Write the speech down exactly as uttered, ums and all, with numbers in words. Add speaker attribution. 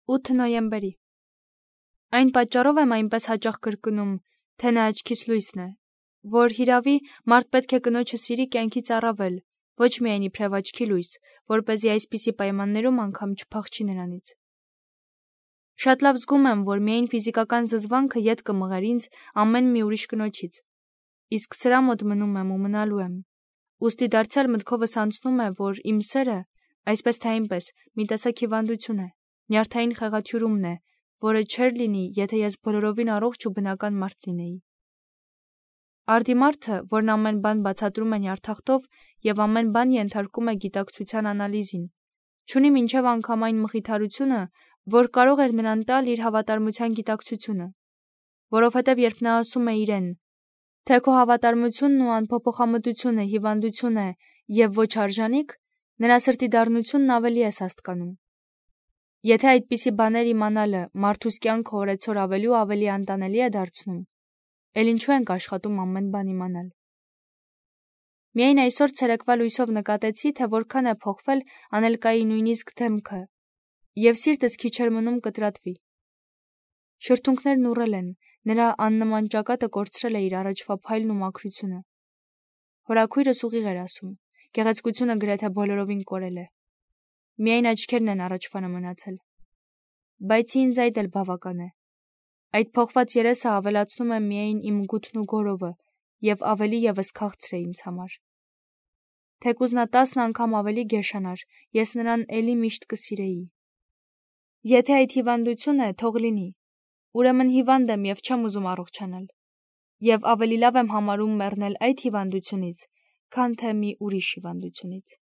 Speaker 1: ութ նոյեմբերի Այն պատճառով եմ այնպես հաճախ կրկնում, թե նա աչքիս լույսն է, որ հիրավի մարդ պետք է կնոջը սիրի կյանքից առավել, ոչ միայն իբրև աչքի լույս, որպեսզի այսպիսի պայմաններում անգամ չփախչի նրանից։ Շատ լավ զգում եմ, որ միայն ֆիզիկական զզվանքը ետ կմղեր ինձ ամեն մի ուրիշ կնոջից, իսկ սրա մոտ մնում եմ ու մնալու եմ, ուստի դարձյալ մտքովս անցնում է, որ իմ սերը, այսպես թե այնպես, մի տեսակ հիվանդություն է, նյարդային խեղաթյուրումն է, որը չէր լինի, եթե ես բոլորովին առողջ ու բնական մարդ լինեի։ Արդի մարդը, որն ամեն բան բացատրում է նյարդախտով և ամեն բան ենթարկում է գիտակցության անալիզին, չունի մինչև անգամ այն մխիթարությունը, որ կարող էր նրան տալ իր հավատարմության գիտակցությունը, որովհետև երբ նա ասում է իրեն, թե քո հավատարմությունն ու անփոփոխամտությունը հիվանդություն է և ոչ արժանիք, նրա սրտի դառնությունն ավելի է սաստկանում։ Եթե այդպիսի բաներ իմանալը մարդուս կյանքը օրեցօր ավելի ու ավելի անտանելի է դարձնում, էլ ինչու ենք աշխատում ամեն բան իմանալ։ Միայն այսօր ցերեկվա լույսով նկատեցի, թե որքան է փոխվել անելկայի նույնիսկ դեմքը, և սիրտս քիչ էր մնում կտրատվի։ Շրթունքներն ուռել են, նրա աննման ճակատը կորցրել է իր առաջվա փայլն ու մաքրությունը։ Հորաքույրս ուղիղ էր ասում, գեղեցկությունը գրեթե բոլորովին կորել է։ Միայն աչքերն են առաջվանը մնացել։ Բայց ինձ այդ էլ բավական է։ Այդ փոխված երեսը ավելացնում է միայն իմ գութն ու գորովը և ավելի ևս քաղցր է ինձ համար։ Թեկուզ նա տասն անգամ ավելի գեշանար, ես նրան էլի միշտ կսիրեի։ Եթե այդ հիվանդություն է, թող լինի, ուրեմն հիվանդ եմ և չեմ ուզում առողջանալ, և ավելի լավ եմ համարում մեռնել այդ հիվանդությունից, քան թե մի ուրիշ հիվանդությունից։